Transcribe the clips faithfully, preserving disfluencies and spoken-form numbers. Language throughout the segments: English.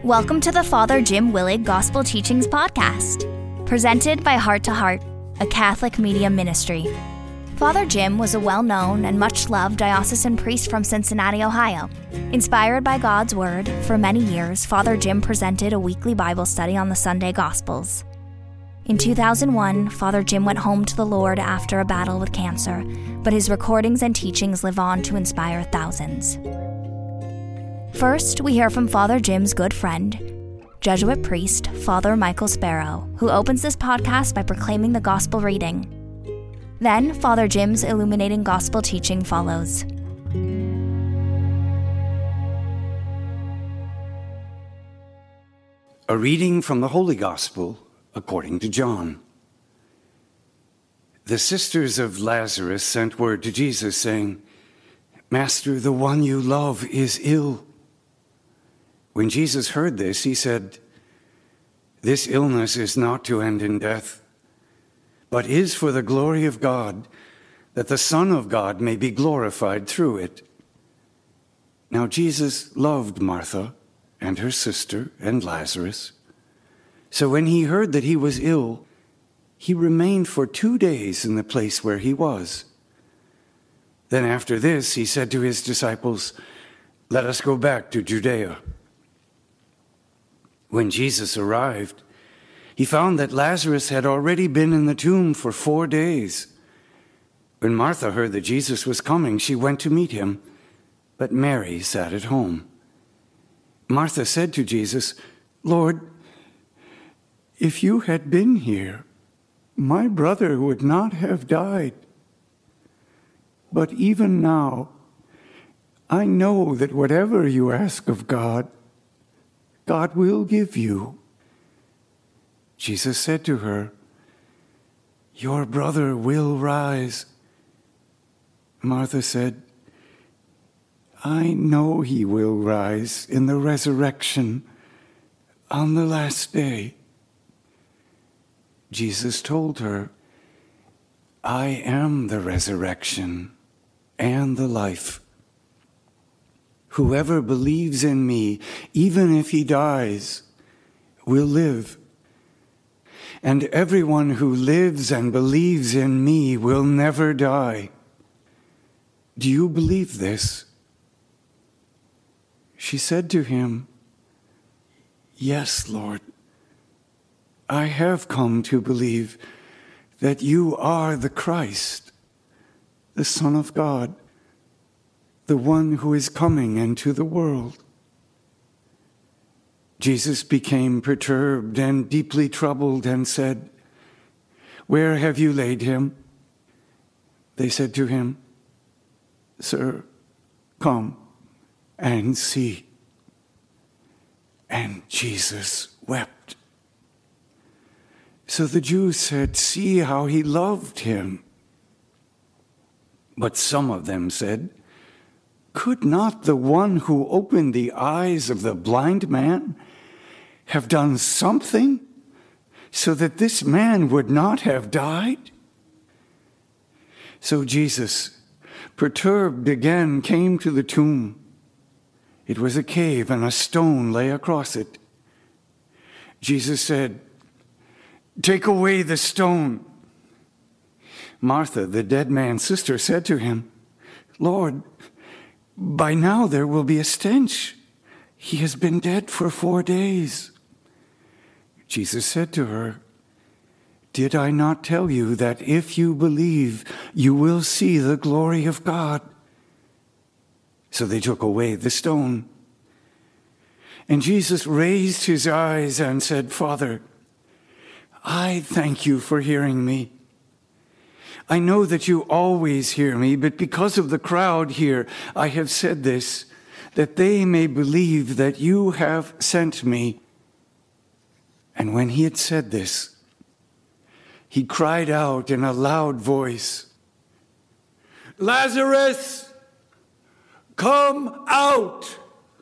Welcome to the Father Jim Willig Gospel Teachings Podcast, presented by Heart to Heart, a Catholic media ministry. Father Jim was a well-known and much-loved diocesan priest from Cincinnati, Ohio. Inspired by God's Word, for many years, Father Jim presented a weekly Bible study on the Sunday Gospels. In two thousand one, Father Jim went home to the Lord after a battle with cancer, but his recordings and teachings live on to inspire thousands. First, we hear from Father Jim's good friend, Jesuit priest Father Michael Sparrow, who opens this podcast by proclaiming the Gospel reading. Then, Father Jim's illuminating Gospel teaching follows. A reading from the Holy Gospel according to John. The sisters of Lazarus sent word to Jesus, saying, "Master, the one you love is ill." When Jesus heard this, he said, "This illness is not to end in death, but is for the glory of God, that the Son of God may be glorified through it." Now Jesus loved Martha and her sister and Lazarus. So when he heard that he was ill, he remained for two days in the place where he was. Then after this, he said to his disciples, "Let us go back to Judea." When Jesus arrived, he found that Lazarus had already been in the tomb for four days. When Martha heard that Jesus was coming, she went to meet him, but Mary sat at home. Martha said to Jesus, "Lord, if you had been here, my brother would not have died. But even now, I know that whatever you ask of God, God will give you." Jesus said to her, "Your brother will rise." Martha said, "I know he will rise in the resurrection on the last day." Jesus told her, "I am the resurrection and the life. Whoever believes in me, even if he dies, will live. And everyone who lives and believes in me will never die. Do you believe this?" She said to him, "Yes, Lord. I have come to believe that you are the Christ, the Son of God, the one who is coming into the world." Jesus became perturbed and deeply troubled and said, "Where have you laid him?" They said to him, "Sir, come and see." And Jesus wept. So the Jews said, "See how he loved him." But some of them said, "Could not the one who opened the eyes of the blind man have done something so that this man would not have died?" So Jesus, perturbed again, came to the tomb. It was a cave, and a stone lay across it. Jesus said, "Take away the stone." Martha, the dead man's sister, said to him, "Lord, by now there will be a stench. He has been dead for four days." Jesus said to her, "Did I not tell you that if you believe, you will see the glory of God?" So they took away the stone. And Jesus raised his eyes and said, "Father, I thank you for hearing me. I know that you always hear me, but because of the crowd here, I have said this, that they may believe that you have sent me." And when he had said this, he cried out in a loud voice, "Lazarus, come out!"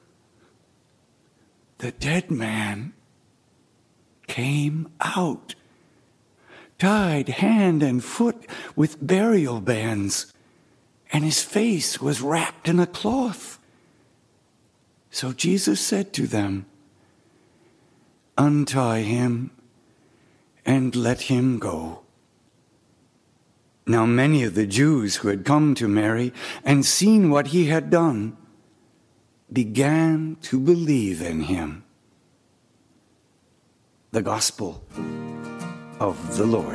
The dead man came out, tied hand and foot with burial bands, and his face was wrapped in a cloth. So Jesus said to them, untie him and let him go. Now many of the Jews who had come to Mary and seen what he had done began to believe in him. The Gospel of the Lord.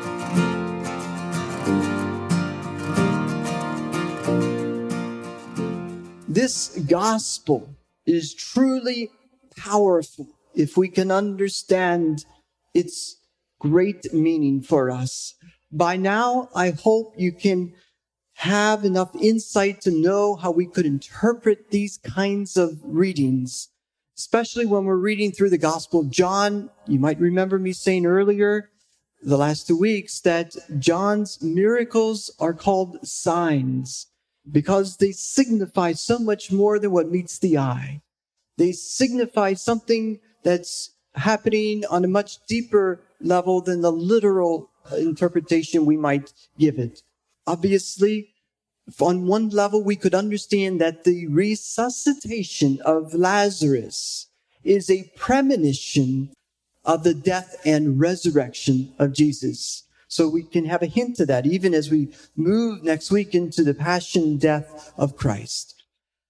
This gospel is truly powerful if we can understand its great meaning for us. By now, I hope you can have enough insight to know how we could interpret these kinds of readings, especially when we're reading through the Gospel of John. You might remember me saying earlier, the last two weeks, that John's miracles are called signs because they signify so much more than what meets the eye. They signify something that's happening on a much deeper level than the literal interpretation we might give it. Obviously, on one level, we could understand that the resuscitation of Lazarus is a premonition of the death and resurrection of Jesus. So we can have a hint of that even as we move next week into the passion and death of Christ.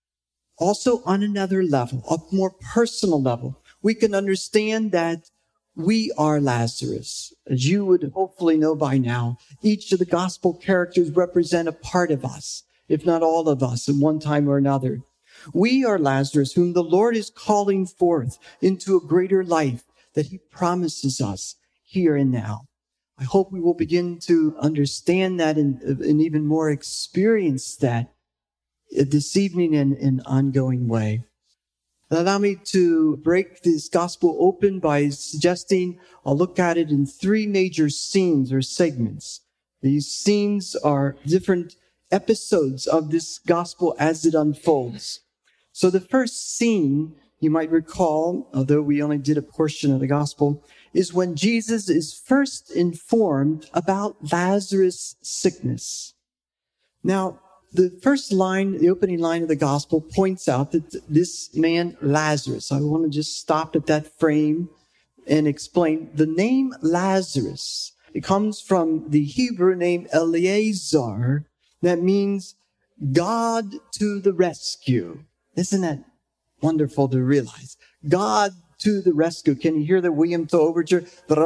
Also, on another level, a more personal level, we can understand that we are Lazarus. As you would hopefully know by now, each of the gospel characters represent a part of us, if not all of us, at one time or another. We are Lazarus, whom the Lord is calling forth into a greater life that he promises us here and now. I hope we will begin to understand that and, and even more experience that this evening in an ongoing way. Allow me to break this gospel open by suggesting I'll look at it in three major scenes or segments. These scenes are different episodes of this gospel as it unfolds. So the first scene, you might recall, although we only did a portion of the gospel, is when Jesus is first informed about Lazarus' sickness. Now, the first line, the opening line of the gospel points out that this man, Lazarus, I want to just stop at that frame and explain. The name Lazarus, it comes from the Hebrew name Eleazar, that means God to the rescue. Isn't that wonderful to realize? God to the rescue. Can you hear the William Tell overture?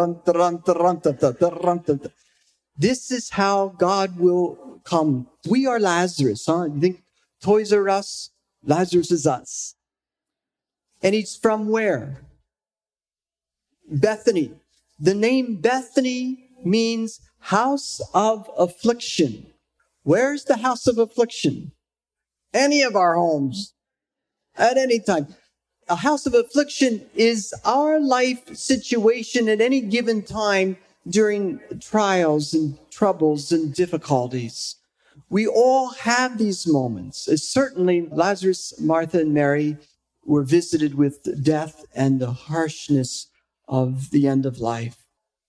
This is how God will come. We are Lazarus, huh? You think toys are us? Lazarus is us. And he's from where? Bethany. The name Bethany means house of affliction. Where's the house of affliction? Any of our homes. At any time. A house of affliction is our life situation at any given time during trials and troubles and difficulties. We all have these moments. Certainly, Lazarus, Martha, and Mary were visited with death and the harshness of the end of life.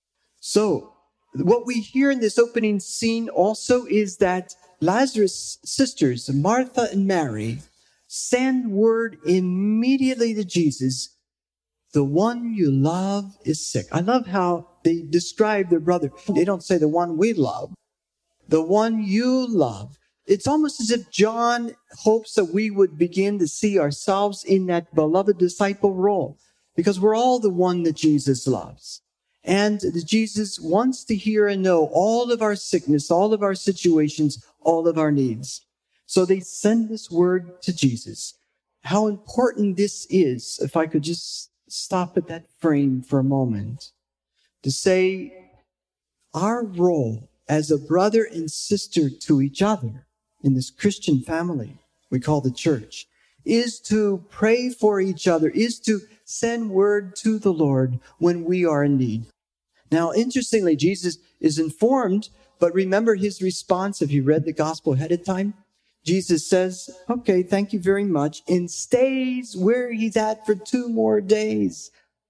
So, what we hear in this opening scene also is that Lazarus' sisters, Martha and Mary, send word immediately to Jesus, the one you love is sick. I love how they describe their brother. They don't say the one we love, the one you love. It's almost as if John hopes that we would begin to see ourselves in that beloved disciple role, because we're all the one that Jesus loves. And Jesus wants to hear and know all of our sickness, all of our situations, all of our needs. So they send this word to Jesus. How important this is, if I could just stop at that frame for a moment, to say our role as a brother and sister to each other in this Christian family we call the church is to pray for each other, is to send word to the Lord when we are in need. Now, interestingly, Jesus is informed, but remember his response if you read the gospel ahead of time. Jesus says, okay, thank you very much, and stays where he's at for two more days.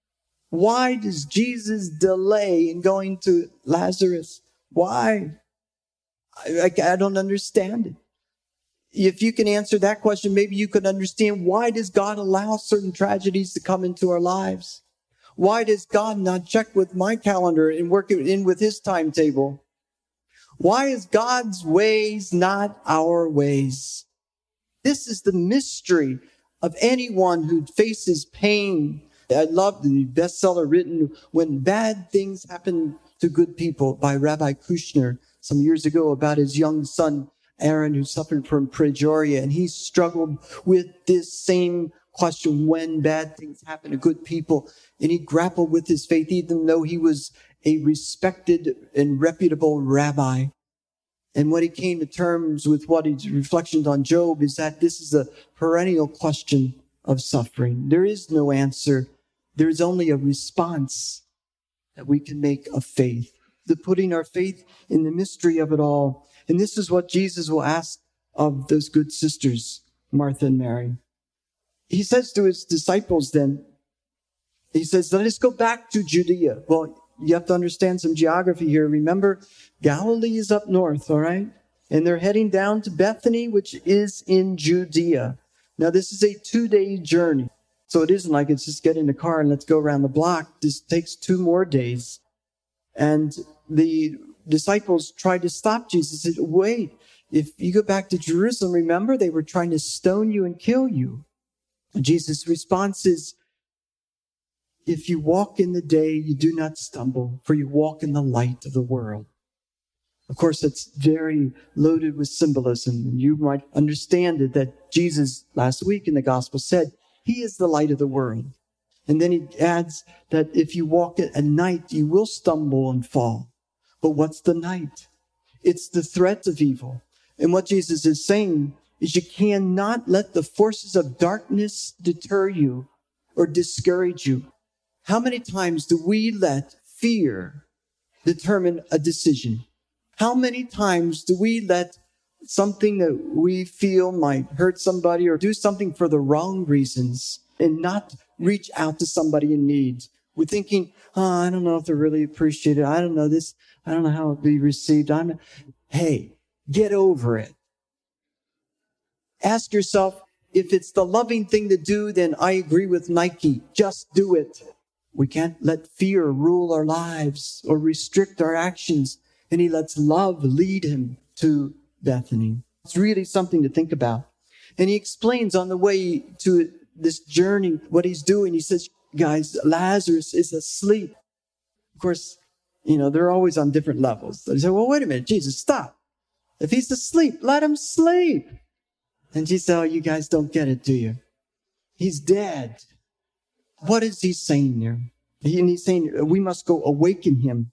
Why does Jesus delay in going to Lazarus? Why? I, I, I don't understand it. If you can answer that question, maybe you could understand, why does God allow certain tragedies to come into our lives? Why does God not check with my calendar and work it in with his timetable? Why is God's ways not our ways? This is the mystery of anyone who faces pain. I love the bestseller written When Bad Things Happen to Good People by Rabbi Kushner some years ago about his young son, Aaron, who suffered from progeria. And he struggled with this same question, when bad things happen to good people. And he grappled with his faith, even though he was a respected and reputable rabbi. And what he came to terms with, what his reflections on Job, is that this is a perennial question of suffering. There is no answer. There is only a response that we can make of faith, the putting our faith in the mystery of it all. And this is what Jesus will ask of those good sisters, Martha and Mary. He says to his disciples then, he says, let us go back to Judea. Well, you have to understand some geography here. Remember, Galilee is up north, all right? And they're heading down to Bethany, which is in Judea. Now, this is a two-day journey. So it isn't like it's just get in the car and let's go around the block. This takes two more days. And the disciples tried to stop Jesus. They said, wait, if you go back to Jerusalem, remember, they were trying to stone you and kill you. And Jesus' response is, if you walk in the day, you do not stumble, for you walk in the light of the world. Of course, it's very loaded with symbolism. And you might understand it that Jesus last week in the gospel said, he is the light of the world. And then he adds that if you walk at night, you will stumble and fall. But what's the night? It's the threat of evil. And what Jesus is saying is you cannot let the forces of darkness deter you or discourage you. How many times do we let fear determine a decision? How many times do we let something that we feel might hurt somebody or do something for the wrong reasons and not reach out to somebody in need? We're thinking, oh, I don't know if they're really appreciated. I don't know this. I don't know how it'll be received. I'm not... Hey, get over it. Ask yourself, if it's the loving thing to do, then I agree with Nike. Just do it. We can't let fear rule our lives or restrict our actions. And he lets love lead him to Bethany. It's really something to think about. And he explains on the way to this journey what he's doing. He says, guys, Lazarus is asleep. Of course, you know, they're always on different levels. They say, well, wait a minute, Jesus, stop. If he's asleep, let him sleep. And Jesus said, oh, you guys don't get it, do you? He's dead. What is he saying there? And he's saying we must go awaken him.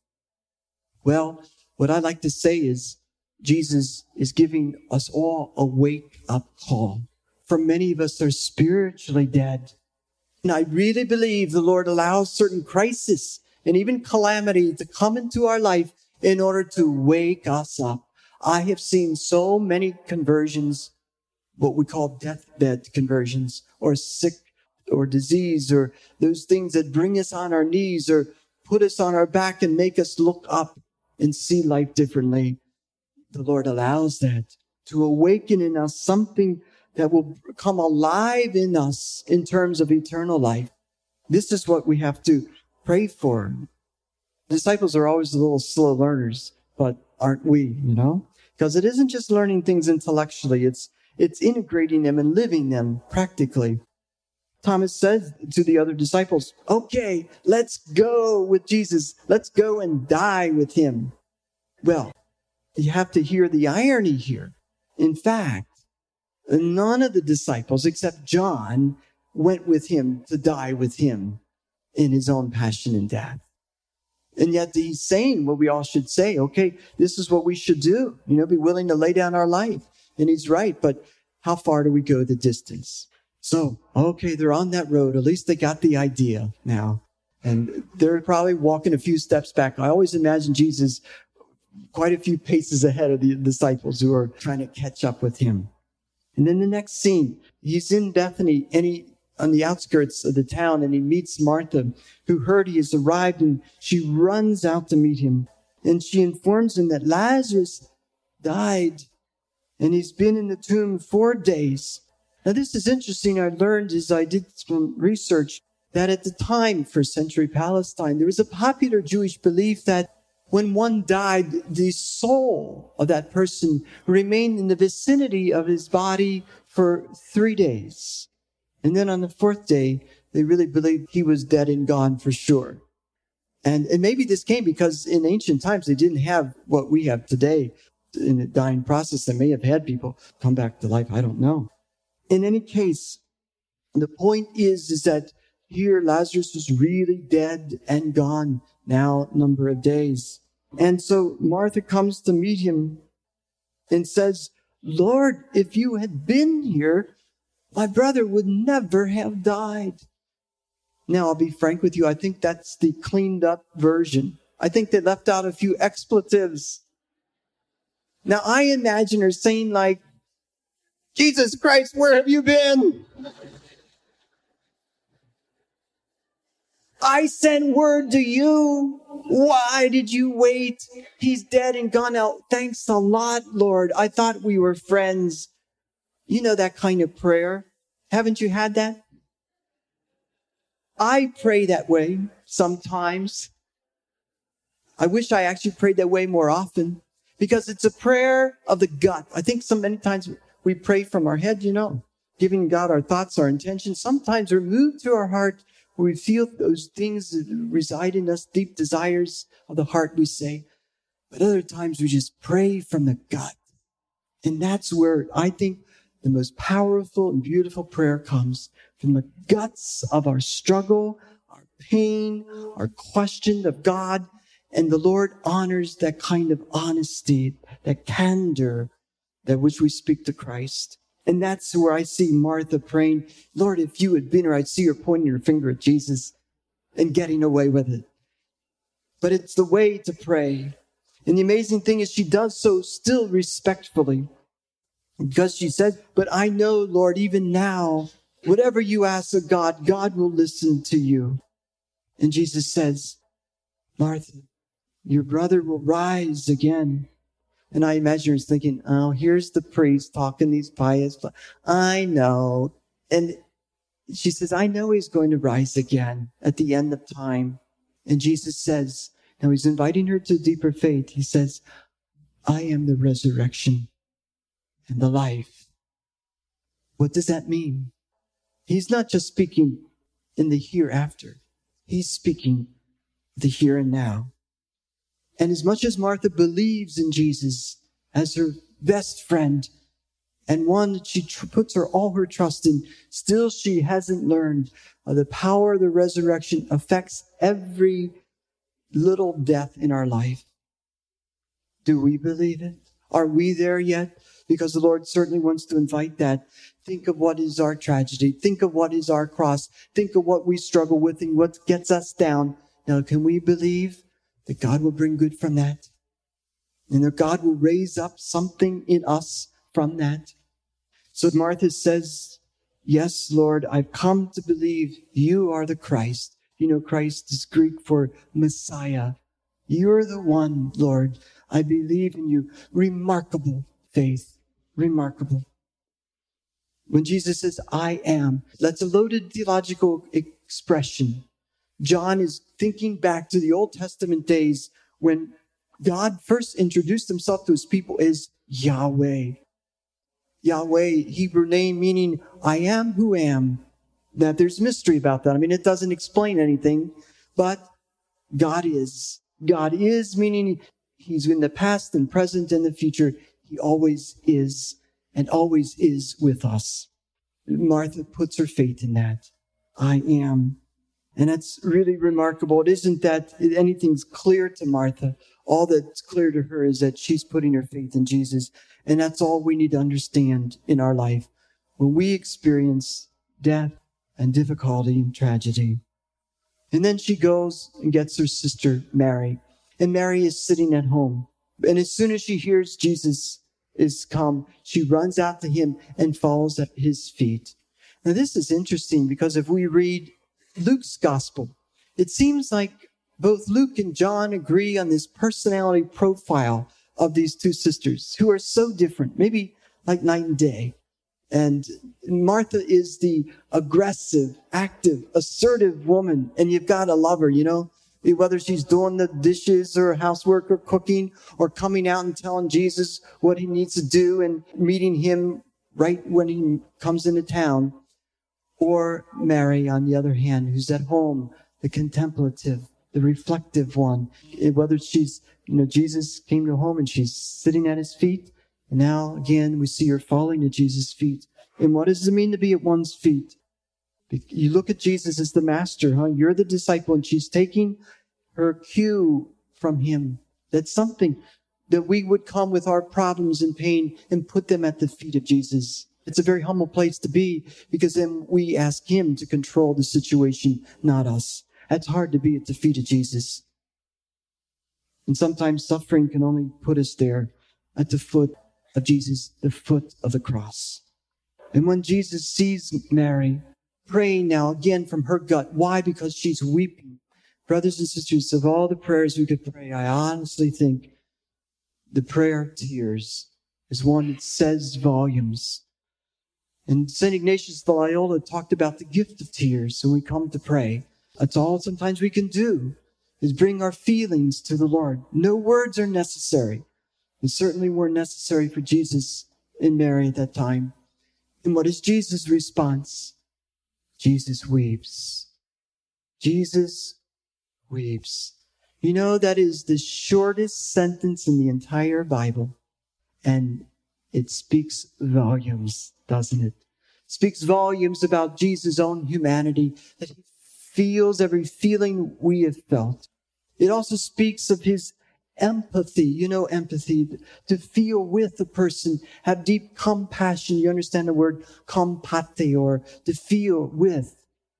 Well, what I like to say is Jesus is giving us all a wake-up call. For many of us are spiritually dead. And I really believe the Lord allows certain crisis and even calamity to come into our life in order to wake us up. I have seen so many conversions, what we call deathbed conversions, or sick or disease, or those things that bring us on our knees or put us on our back and make us look up and see life differently. The Lord allows that to awaken in us something that will come alive in us in terms of eternal life. This is what we have to pray for. Disciples are always a little slow learners, but aren't we, you know? Because it isn't just learning things intellectually, it's it's integrating them and living them practically. Thomas said to the other disciples, okay, let's go with Jesus. Let's go and die with him. Well, you have to hear the irony here. In fact, none of the disciples except John went with him to die with him in his own passion and death. And yet he's saying what we all should say. Okay, this is what we should do. You know, be willing to lay down our life. And he's right, but how far do we go the distance? So, okay, they're on that road. At least they got the idea now. And they're probably walking a few steps back. I always imagine Jesus quite a few paces ahead of the disciples who are trying to catch up with him. And then the next scene, he's in Bethany and he on the outskirts of the town, and he meets Martha, who heard he has arrived, and she runs out to meet him. And she informs him that Lazarus died, and he's been in the tomb four days. Now, this is interesting. I learned as I did some research. that at the time, first century Palestine, there was a popular Jewish belief that when one died, the soul of that person remained in the vicinity of his body for three days. And then on the fourth day, they really believed he was dead and gone for sure. And, and maybe this came because in ancient times, they didn't have what we have today in the dying process. They may have had people come back to life. I don't know. In any case, the point is, is that here Lazarus was really dead and gone now a number of days. And so Martha comes to meet him and says, Lord, if you had been here, my brother would never have died. Now, I'll be frank with you. I think that's the cleaned up version. I think they left out a few expletives. Now, I imagine her saying like, Jesus Christ, where have you been? I sent word to you. Why did you wait? He's dead and gone out. Thanks a lot, Lord. I thought we were friends. You know that kind of prayer. Haven't you had that? I pray that way sometimes. I wish I actually prayed that way more often because it's a prayer of the gut. I think so many times we pray from our head, you know, giving God our thoughts, our intentions. Sometimes we're moved to our heart where we feel those things that reside in us, deep desires of the heart, we say. But other times we just pray from the gut. And that's where I think the most powerful and beautiful prayer comes, from the guts of our struggle, our pain, our question of God. And the Lord honors that kind of honesty, that candor, that which we speak to Christ. And that's where I see Martha praying, Lord, if you had been here, I'd see her pointing her finger at Jesus and getting away with it. But it's the way to pray. And the amazing thing is she does so still respectfully. Because she says, but I know, Lord, even now, whatever you ask of God, God will listen to you. And Jesus says, Martha, your brother will rise again. And I imagine her thinking, oh, here's the priest talking these pious. I know. And she says, I know he's going to rise again at the end of time. And Jesus says, now he's inviting her to deeper faith. He says, I am the resurrection and the life. What does that mean? He's not just speaking in the hereafter. He's speaking the here and now. And as much as Martha believes in Jesus as her best friend and one that she tr- puts her all her trust in, still she hasn't learned uh, the power of the resurrection affects every little death in our life. Do we believe it? Are we there yet? Because the Lord certainly wants to invite that. Think of what is our tragedy. Think of what is our cross. Think of what we struggle with and what gets us down. Now, can we believe that God will bring good from that? And that God will raise up something in us from that? So Martha says, yes, Lord, I've come to believe you are the Christ. You know, Christ is Greek for Messiah. You're the one, Lord. I believe in you. Remarkable faith. Remarkable. When Jesus says, I am, that's a loaded theological expression. John is thinking back to the Old Testament days when God first introduced himself to his people as Yahweh. Yahweh, Hebrew name meaning I am who am. Now there's mystery about that. I mean, it doesn't explain anything, but God is. God is meaning he's in the past and present and the future. He always is and always is with us. Martha puts her faith in that. I am. And that's really remarkable. It isn't that anything's clear to Martha. All that's clear to her is that she's putting her faith in Jesus. And that's all we need to understand in our life when we experience death and difficulty and tragedy. And then she goes and gets her sister, Mary. And Mary is sitting at home. And as soon as she hears Jesus is come, she runs out to him and falls at his feet. Now, this is interesting because if we read Luke's gospel, it seems like both Luke and John agree on this personality profile of these two sisters who are so different, maybe like night and day. And Martha is the aggressive, active, assertive woman. And you've got to love her, you know, whether she's doing the dishes or housework or cooking or coming out and telling Jesus what he needs to do and meeting him right when he comes into town. Or Mary, on the other hand, who's at home, the contemplative, the reflective one. Whether she's, you know, Jesus came to home and she's sitting at his feet. And now, again, we see her falling at Jesus' feet. And what does it mean to be at one's feet? You look at Jesus as the master, huh? You're the disciple, and she's taking her cue from him. That's something that we would come with our problems and pain and put them at the feet of Jesus. It's a very humble place to be, because then we ask him to control the situation, not us. That's hard to be at the feet of Jesus. And sometimes suffering can only put us there at the foot of Jesus, the foot of the cross. And when Jesus sees Mary praying now again from her gut, why? Because she's weeping. Brothers and sisters, of all the prayers we could pray, I honestly think the prayer of tears is one that says volumes. And Saint Ignatius of Loyola talked about the gift of tears when we come to pray. That's all sometimes we can do, is bring our feelings to the Lord. No words are necessary. And certainly were necessary for Jesus and Mary at that time. And what is Jesus' response? Jesus weeps. Jesus weeps. You know, that is the shortest sentence in the entire Bible. And it speaks volumes, doesn't it? It speaks volumes about Jesus' own humanity, that he feels every feeling we have felt. It also speaks of his empathy. You know, empathy, to feel with a person, have deep compassion. You understand the word compate, or to feel with.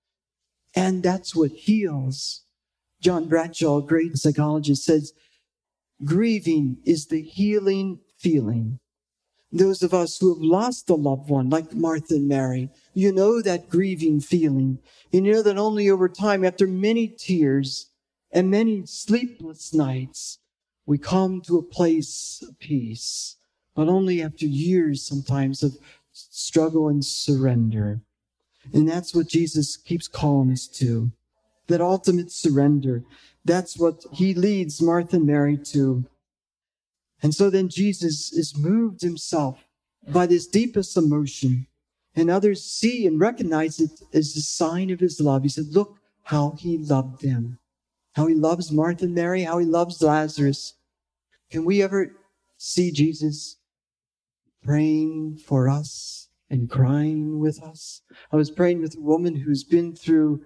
And that's what heals. John Bradshaw, a great psychologist, says, grieving is the healing feeling. Those of us who have lost a loved one, like Martha and Mary, you know that grieving feeling. You know that only over time, after many tears and many sleepless nights, we come to a place of peace, but only after years sometimes of struggle and surrender. And that's what Jesus keeps calling us to, that ultimate surrender. That's what he leads Martha and Mary to. And so then Jesus is moved himself by this deepest emotion, and others see and recognize it as a sign of his love. He said, look how he loved them, how he loves Martha and Mary, how he loves Lazarus. Can we ever see Jesus praying for us and crying with us? I was praying with a woman who's been through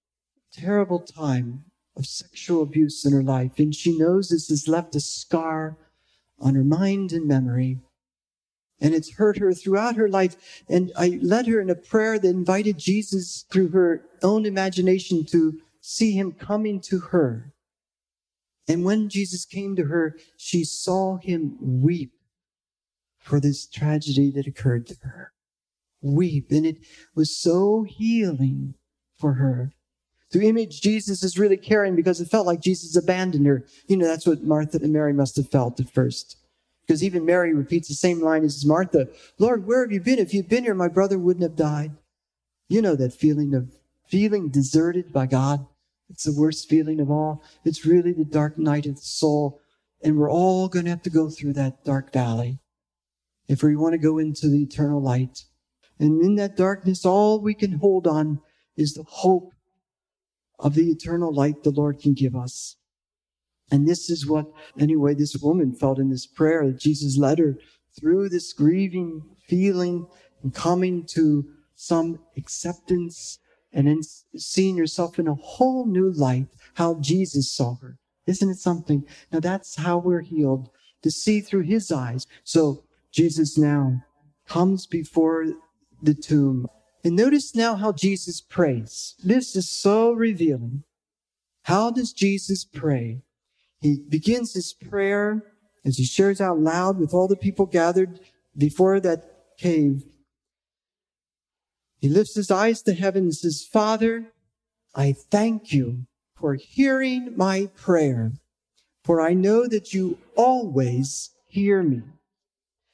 a terrible time of sexual abuse in her life, and she knows this has left a scar on her mind and memory, and it's hurt her throughout her life. And I led her in a prayer that invited Jesus through her own imagination to see him coming to her. And when Jesus came to her, she saw him weep for this tragedy that occurred to her. Weep. And it was so healing for her. To image Jesus as really caring, because it felt like Jesus abandoned her. You know, that's what Martha and Mary must have felt at first. Because even Mary repeats the same line as Martha. Lord, where have you been? If you'd been here, my brother wouldn't have died. You know that feeling of feeling deserted by God. It's the worst feeling of all. It's really the dark night of the soul. And we're all going to have to go through that dark valley if we want to go into the eternal light. And in that darkness, all we can hold on is the hope of the eternal light the Lord can give us. And this is what, anyway, this woman felt in this prayer that Jesus led her through this grieving feeling and coming to some acceptance and then seeing yourself in a whole new light, how Jesus saw her. Isn't it something? Now that's how we're healed, to see through his eyes. So Jesus now comes before the tomb. And notice now how Jesus prays. This is so revealing. How does Jesus pray? He begins his prayer as he shares out loud with all the people gathered before that cave. He lifts his eyes to heaven and says, Father, I thank you for hearing my prayer, for I know that you always hear me.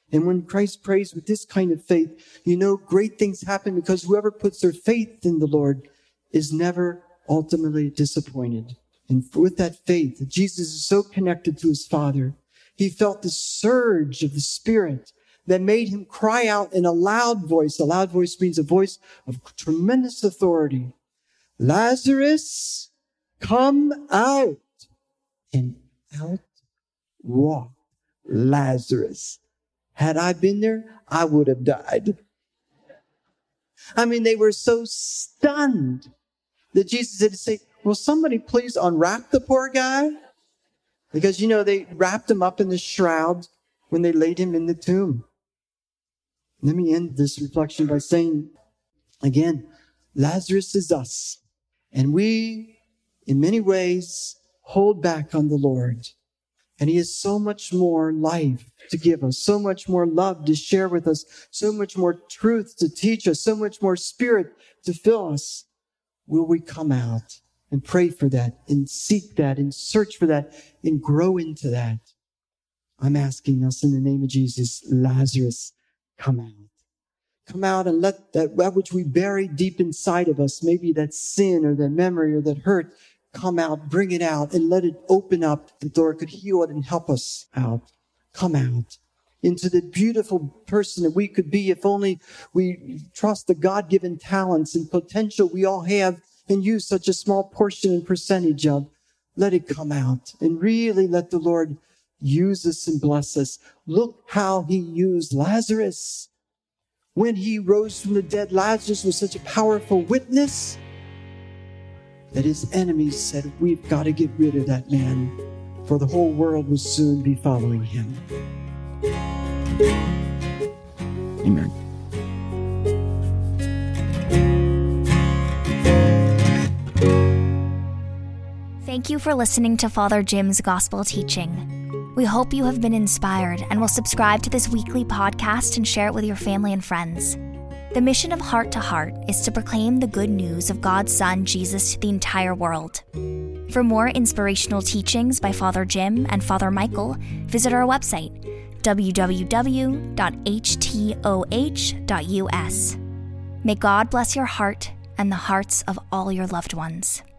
And when Christ prays with this kind of faith, you know great things happen, because whoever puts their faith in the Lord is never ultimately disappointed. And with that faith, Jesus is so connected to his Father. He felt the surge of the Spirit that made him cry out in a loud voice. A loud voice means a voice of tremendous authority. Lazarus, come out. And out walked Lazarus. Had I been there, I would have died. I mean, they were so stunned that Jesus had to say, will somebody please unwrap the poor guy? Because, you know, they wrapped him up in the shroud when they laid him in the tomb. Let me end this reflection by saying, again, Lazarus is us. And we, in many ways, hold back on the Lord. And he has so much more life to give us, so much more love to share with us, so much more truth to teach us, so much more Spirit to fill us. Will we come out and pray for that and seek that and search for that and grow into that? I'm asking us in the name of Jesus, Lazarus, come out. Come out and let that, that which we bury deep inside of us, maybe that sin or that memory or that hurt, come out, bring it out, and let it open up. The door could heal it and help us out. Come out into the beautiful person that we could be if only we trust the God-given talents and potential we all have and use such a small portion and percentage of. Let it come out and really let the Lord use us and bless us. Look how he used Lazarus. When he rose from the dead, Lazarus was such a powerful witness that his enemies said, we've got to get rid of that man, for the whole world will soon be following him. Amen. Thank you for listening to Father Jim's gospel teaching. We hope you have been inspired and will subscribe to this weekly podcast and share it with your family and friends. The mission of Heart to Heart is to proclaim the good news of God's Son, Jesus, to the entire world. For more inspirational teachings by Father Jim and Father Michael, visit our website, w w w dot h t o h dot u s. May God bless your heart and the hearts of all your loved ones.